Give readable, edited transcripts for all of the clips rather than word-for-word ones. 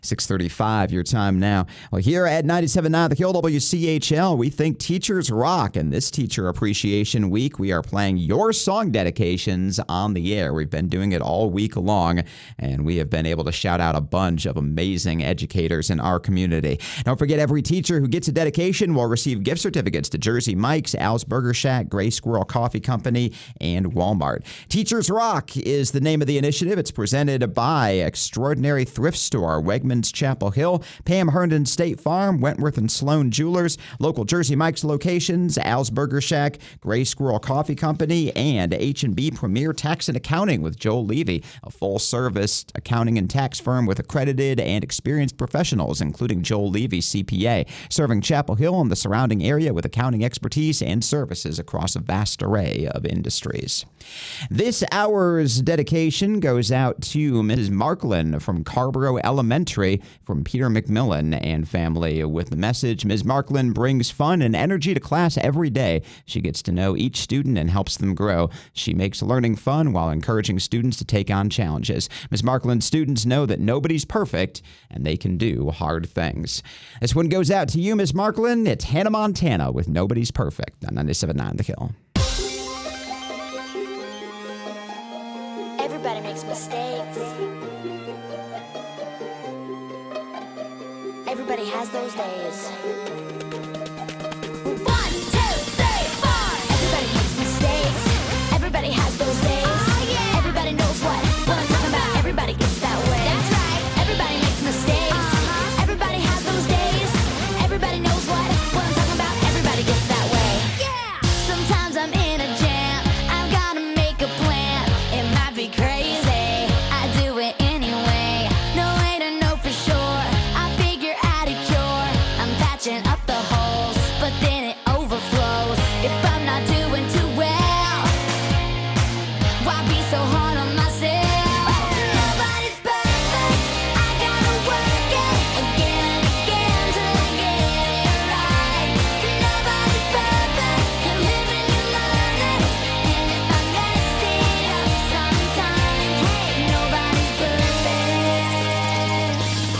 6:35, your time now. Well, here at 97.9 The Hill WCHL, we think teachers rock. And this Teacher Appreciation Week, we are playing your song dedications on the air. We've been doing it all week long, and we have been able to shout out a bunch of amazing educators in our community. Don't forget, every teacher who gets a dedication will receive gift certificates to Jersey Mike's, Al's Burger Shack, Gray Squirrel Coffee Company, and Walmart. Teachers Rock is the name of the initiative. It's presented by Extraordinary Thrift Store, Wegmans Chapel Hill, Pam Herndon State Farm, Wentworth and Sloan Jewelers, local Jersey Mike's locations, Al's Burger Shack, Gray Squirrel Coffee Company, and H&B Premier Tax and Accounting with Joel Levy, a full-service accounting and tax firm with accredited and experienced professionals, including Joel Levy, CPA, serving Chapel Hill and the surrounding area with accounting expertise and services across a vast array of industries. This hour's dedication goes out to Mrs. Marklin from Carborough Elementary, from Peter McMillan and family, with the message: Ms. Marklin brings fun and energy to class every day. She gets to know each student and helps them grow. She makes learning fun while encouraging students to take on challenges. Ms. Marklin's students know that nobody's perfect and they can do hard things. This one goes out to you, Ms. Marklin. It's Hannah Montana with Nobody's Perfect on 97.9 The Hill. Everybody makes mistakes. Everybody has those days. 1, 2, 3, 4. Everybody makes mistakes. Everybody has those days. Oh, yeah. Everybody knows what I'm talking about. Everybody gets that way. That's right. Everybody makes mistakes. Everybody has those days. Everybody knows what I'm talking about. Everybody gets that way. Yeah. Sometimes I'm in a jam. I've got to make a plan. It might be crazy. I do it anyway. No way to know for sure. Patching up the holes, but then it overflows. If I'm not doing too well, why be so hard on myself? Nobody's perfect. I gotta work it again and again till I get it right. Nobody's perfect. You live and you learn it. And if I mess it up sometimes, hey, nobody's perfect.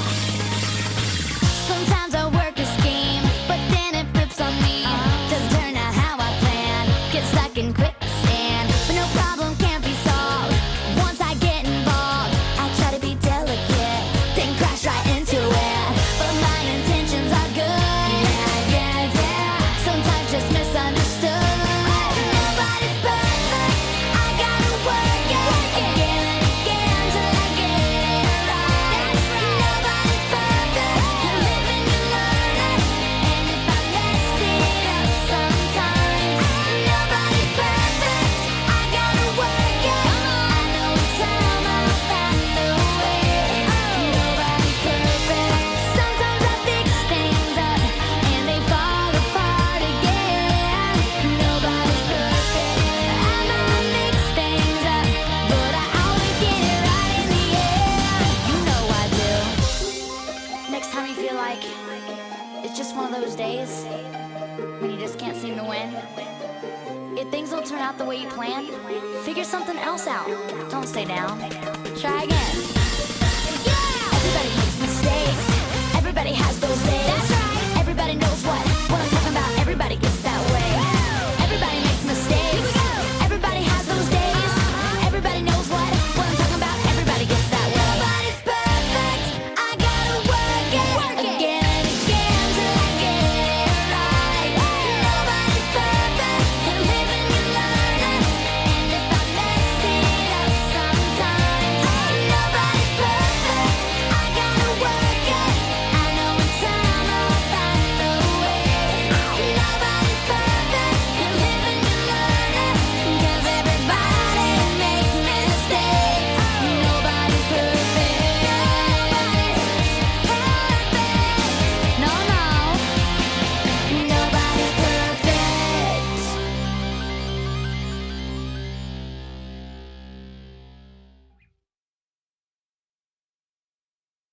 Sometimes I work a scheme, but then it flips on me. Doesn't turn out how I plan. Get stuck in quicksand, but no problem can't be solved. Once I get involved, I try to be delicate, then crash right into it. But my intentions are good. Yeah. Sometimes just misunderstood. Nobody's perfect. I gotta work it again and again till I get it right. Nobody's perfect. You live and you learn it. And if I mess it up sometimes, nobody's perfect. I gotta work it. I know it's time I'll find the way. Nobody's perfect. Sometimes I fix things up and they fall apart again. Nobody's perfect. I know I mix things up, but I always get it right in the end. You know I do. Next time you feel like it's just one of those days when you just can't seem to win, if things don't turn out the way you planned, figure something else out. Don't stay down. Try again.